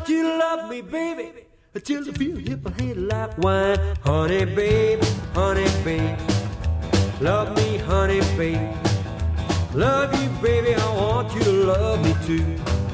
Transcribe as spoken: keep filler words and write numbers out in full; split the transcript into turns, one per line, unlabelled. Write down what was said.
want you to love me, baby, until I feel hip and head like wine. Honey, baby, honey, baby, love me, honey, baby. Love you, baby, I want you to love me too.